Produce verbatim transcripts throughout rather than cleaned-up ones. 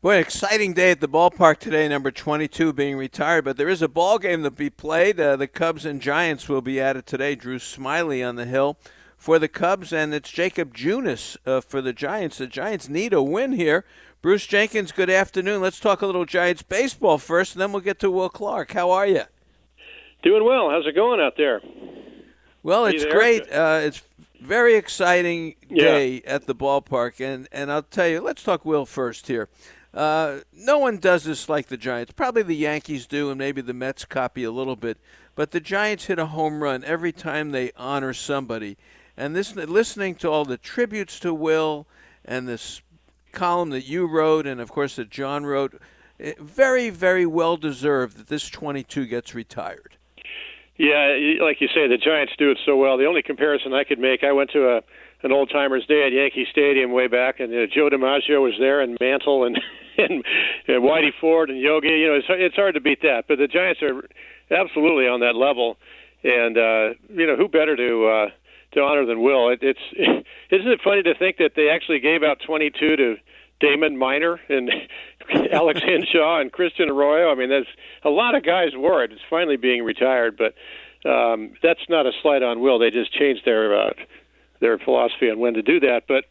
Boy, exciting day at the ballpark today, number twenty-two being retired. But there is a ball game to be played. Uh, the Cubs and Giants will be at it today. Drew Smiley on the hill for the Cubs, and it's Jacob Junis uh, for the Giants. The Giants need a win here. Bruce Jenkins, good afternoon. Let's talk a little Giants baseball first, and then we'll get to Will Clark. How are you? Doing well. How's it going out there? Well, it's great. Uh, it's very exciting day yeah. at the ballpark, and, and I'll tell you, let's talk Will first here. Uh, no one does this like the Giants. Probably the Yankees do, and maybe the Mets copy a little bit. But the Giants hit a home run every time they honor somebody. And this, listening to all the tributes to Will and this column that you wrote and, of course, that John wrote, it, very, very well deserved that this twenty-two gets retired. Yeah, like you say, the Giants do it so well. The only comparison I could make, I went to a an old-timers day at Yankee Stadium way back, and uh, Joe DiMaggio was there, and Mantle, and and, and Whitey Ford, and Yogi. You know, it's it's hard to beat that. But the Giants are absolutely on that level, and uh, you know, who better to uh, to honor than Will? It, it's isn't it funny to think that they actually gave out twenty-two to Damon Minor and Alex Henshaw and Christian Arroyo? I mean, there's a lot of guys wore it. It's finally being retired, but um, that's not a slight on Will. They just changed their uh, their philosophy on when to do that. But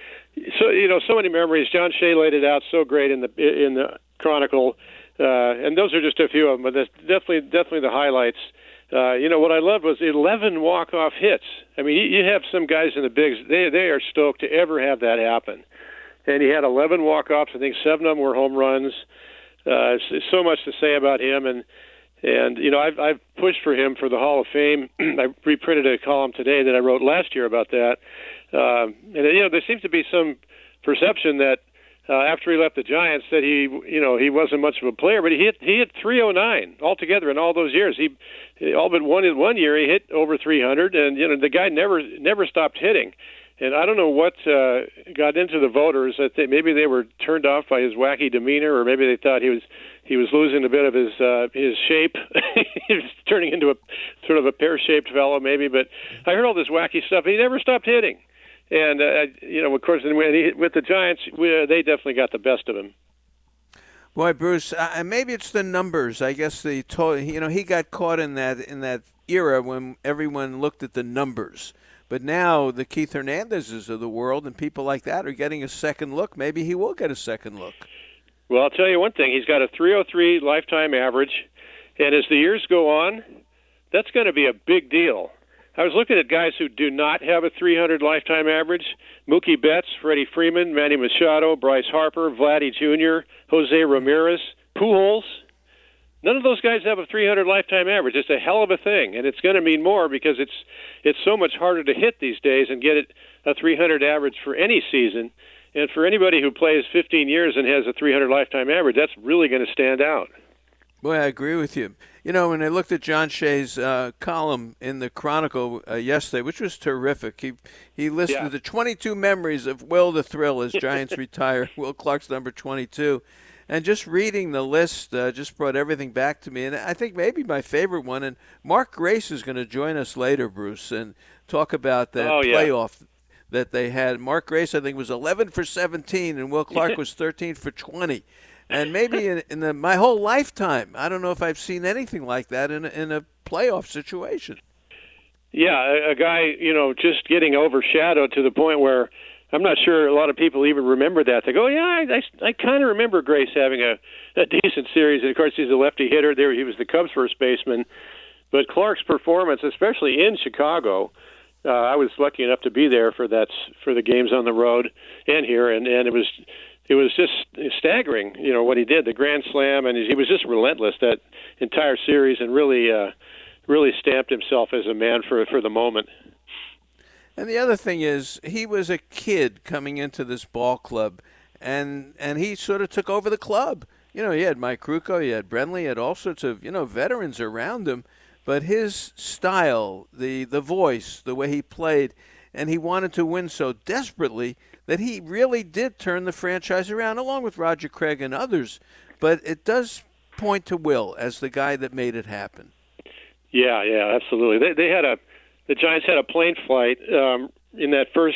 so you know, so many memories. John Shea laid it out so great in the in the Chronicle, uh, and those are just a few of them. But that's definitely definitely the highlights. Uh, you know, what I loved was eleven walk-off hits. I mean, you, you have some guys in the bigs; they they are stoked to ever have that happen. And he had eleven walk-offs. I think seven of them were home runs. Uh, it's, it's so much to say about him, and and you know, I've I've pushed for him for the Hall of Fame. I reprinted a column today that I wrote last year about that. Uh, and you know, there seems to be some perception that uh, after he left the Giants that he you know he wasn't much of a player, but he hit he hit three oh nine altogether in all those years. He, he all but one in one year he hit over three hundred, and you know the guy never never stopped hitting. And I don't know what uh, got into the voters. That they, maybe they were turned off by his wacky demeanor, or maybe they thought he was he was losing a bit of his uh, his shape. He was turning into a sort of a pear-shaped fellow, maybe. But I heard all this wacky stuff. He never stopped hitting, and uh, you know, of course, when he, with the Giants, we, uh, they definitely got the best of him. Boy, Bruce, uh, maybe it's the numbers. I guess the to- you know he got caught in that in that era when everyone looked at the numbers. But now the Keith Hernandezes of the world and people like that are getting a second look. Maybe he will get a second look. Well, I'll tell you one thing. He's got a three oh three lifetime average, and as the years go on, that's going to be a big deal. I was looking at guys who do not have a three hundred lifetime average: Mookie Betts, Freddie Freeman, Manny Machado, Bryce Harper, Vladdy Junior, Jose Ramirez, Pujols. None of those guys have a three hundred lifetime average. It's a hell of a thing, and it's going to mean more because it's it's so much harder to hit these days and get it a three hundred average for any season. And for anybody who plays fifteen years and has a three hundred lifetime average, that's really going to stand out. Boy, I agree with you. You know, when I looked at John Shea's uh, column in the Chronicle uh, yesterday, which was terrific, he he listed Yeah. the twenty-two memories of Will the Thrill as Giants retire. Will Clark's number twenty-two. And just reading the list uh, just brought everything back to me. And I think maybe my favorite one, and Mark Grace is going to join us later, Bruce, and talk about that oh, yeah. playoff that they had. Mark Grace, I think, was eleven for seventeen, and Will Clark was thirteen for twenty. And maybe in, in the, my whole lifetime, I don't know if I've seen anything like that in a, in a playoff situation. Yeah, a, a guy, you know, just getting overshadowed to the point where I'm not sure a lot of people even remember that. They go, yeah, I, I, I kind of remember Grace having a, a decent series. And, of course, he's a lefty hitter. There, he was the Cubs' first baseman. But Clark's performance, especially in Chicago, uh, I was lucky enough to be there for that for the games on the road and here, and, and it was it was just staggering, you know, what he did, the grand slam, and he was just relentless that entire series, and really uh, really stamped himself as a man for for the moment. And the other thing is, he was a kid coming into this ball club, and and he sort of took over the club. You know, he had Mike Krukow, he had Brenly, he had all sorts of, you know, veterans around him. But his style, the, the voice, the way he played, and he wanted to win so desperately that he really did turn the franchise around, along with Roger Craig and others. But it does point to Will as the guy that made it happen. Yeah, yeah, absolutely. They, they had a the Giants had a plane flight um, in that first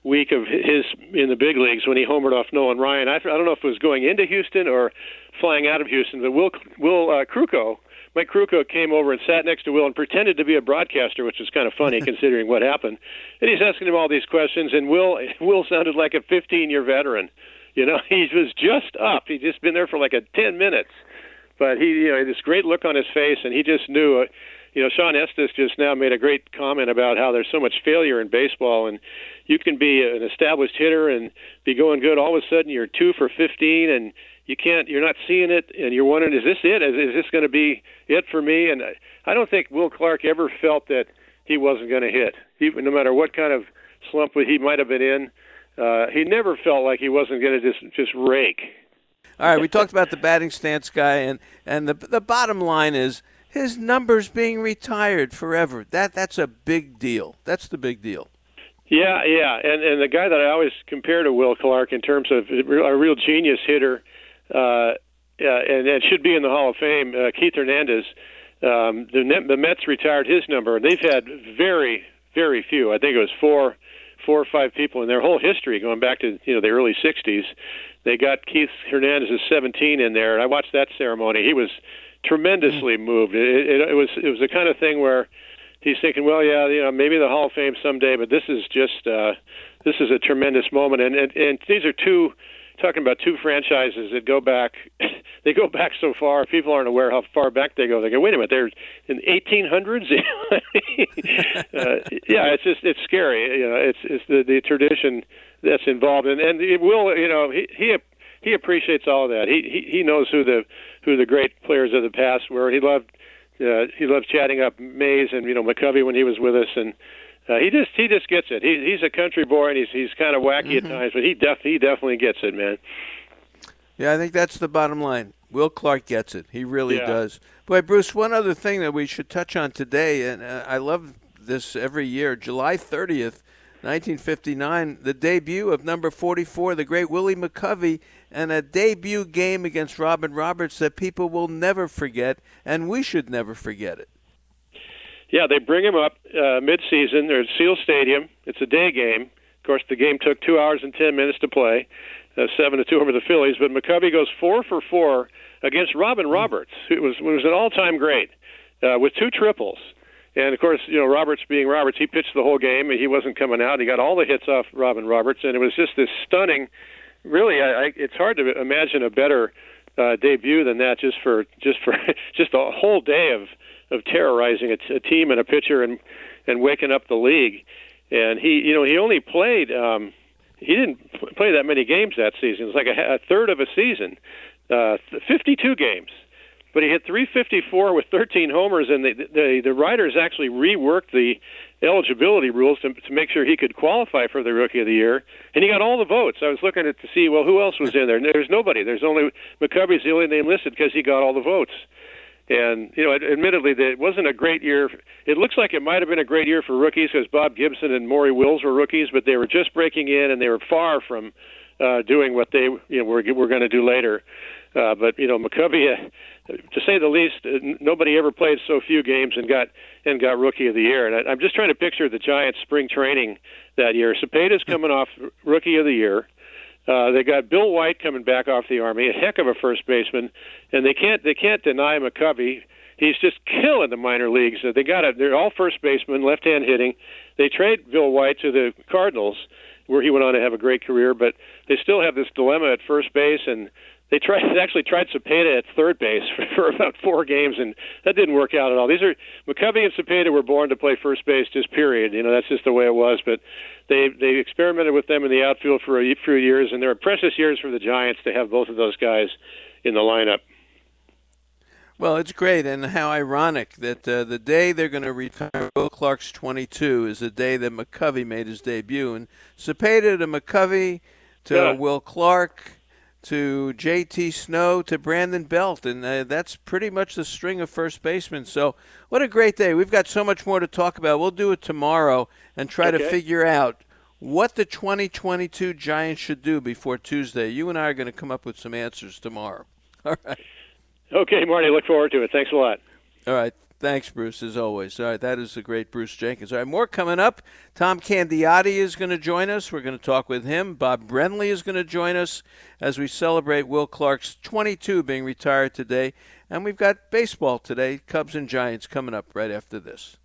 week of his in the big leagues when he homered off Nolan Ryan. I, I don't know if it was going into Houston or flying out of Houston, but Will Will uh, Krukow, Mike Krukow came over and sat next to Will and pretended to be a broadcaster, which is kind of funny considering what happened. And he's asking him all these questions, and Will Will sounded like a fifteen-year veteran. You know, he was just up. He'd just been there for like a ten minutes. But he, you know, had this great look on his face, and he just knew. Uh, you know, Sean Estes just now made a great comment about how there's so much failure in baseball, and you can be an established hitter and be going good. All of a sudden, you're two for fifteen, and you can't. You're not seeing it, and you're wondering, is this it? Is, is this going to be it for me? And I, I don't think Will Clark ever felt that he wasn't going to hit, even no matter what kind of slump he might have been in. Uh, he never felt like he wasn't going to just just rake. All right, we talked about the batting stance guy, and, and the the bottom line is his numbers being retired forever. That that's a big deal. That's the big deal. Yeah, yeah, and and the guy that I always compare to Will Clark in terms of a real genius hitter, uh, and, and should be in the Hall of Fame, uh, Keith Hernandez. Um, the, the Mets retired his number. They've had very, very few. I think it was four, four or five people in their whole history, going back to you know the early sixties. They got Keith Hernandez's seventeen in there, and I watched that ceremony. He was tremendously moved. It, it, it was it was the kind of thing where he's thinking, well, yeah, you know, maybe the Hall of Fame someday, but this is just uh, this is a tremendous moment. And, and and these are two talking about two franchises that go back. They go back so far. People aren't aware how far back they go. They go, wait a minute, they're in the eighteen hundreds. uh, yeah, it's just it's scary. You know, it's it's the the tradition that's involved, and and it will. You know, he he. He appreciates all of that. He, he he knows who the who the great players of the past were. He loved uh, he loved chatting up Mays and you know McCovey when he was with us, and uh, he just he just gets it. He he's a country boy, and he's he's kind of wacky mm-hmm. at times, but he def he definitely gets it, man. Yeah, I think that's the bottom line. Will Clark gets it. He really yeah. does. Boy, Bruce, one other thing that we should touch on today, and uh, I love this every year, July thirtieth, nineteen fifty-nine, the debut of number forty-four, the great Willie McCovey, and a debut game against Robin Roberts that people will never forget, and we should never forget it. Yeah, they bring him up uh, mid-season. They're at Seal Stadium. It's a day game. Of course, the game took two hours and ten minutes to play, uh, seven to two over the Phillies. But McCovey goes four for four against Robin Roberts, who was, was an all-time great, uh, with two triples. And, of course, you know, Roberts being Roberts, he pitched the whole game, and he wasn't coming out. He got all the hits off Robin Roberts, and it was just this stunning, really, I, I, it's hard to imagine a better uh, debut than that just for just for just a whole day of, of terrorizing a, a team and a pitcher and, and waking up the league. And he, you know, he only played, um, he didn't play that many games that season. It was like a, a third of a season, uh, fifty-two games. But he hit three fifty-four with thirteen homers, and the the, the writers actually reworked the eligibility rules to, to make sure he could qualify for the Rookie of the Year, and he got all the votes. I was looking at to see, well, who else was in there? There's nobody. There's only McCovey's the only name listed because he got all the votes. And, you know, admittedly, it wasn't a great year. It looks like it might have been a great year for rookies because Bob Gibson and Maury Wills were rookies, but they were just breaking in, and they were far from uh, doing what they you know, were, were going to do later. Uh, but, you know, McCovey, uh, to say the least, uh, nobody ever played so few games and got and got Rookie of the Year. And I, I'm just trying to picture the Giants' spring training that year. Cepeda's coming off Rookie of the Year. Uh, they got Bill White coming back off the Army, a heck of a first baseman, and they can't they can't deny McCovey. He's just killing the minor leagues. Uh, they got a, they're all first basemen, left-hand hitting. They trade Bill White to the Cardinals, where he went on to have a great career, but they still have this dilemma at first base, and they tried they actually tried Cepeda at third base for, for about four games, and that didn't work out at all. These are McCovey and Cepeda were born to play first base, just period. You know, that's just the way it was. But they they experimented with them in the outfield for a few years, and there are precious years for the Giants to have both of those guys in the lineup. Well, it's great, and how ironic that uh, the day they're going to retire Will Clark's twenty-two is the day that McCovey made his debut. And Cepeda to McCovey to yeah. Will Clark to J T Snow to Brandon Belt, and uh, that's pretty much the string of first basemen. So what a great day. We've got so much more to talk about. We'll do it tomorrow and try okay. to figure out what the twenty twenty-two Giants should do before Tuesday. You and I are going to come up with some answers tomorrow. All right. Okay, Marty, look forward to it. Thanks a lot. All right. Thanks, Bruce, as always. All right, that is the great Bruce Jenkins. All right, more coming up. Tom Candiotti is going to join us. We're going to talk with him. Bob Brenly is going to join us as we celebrate Will Clark's twenty-two being retired today. And we've got baseball today, Cubs and Giants, coming up right after this.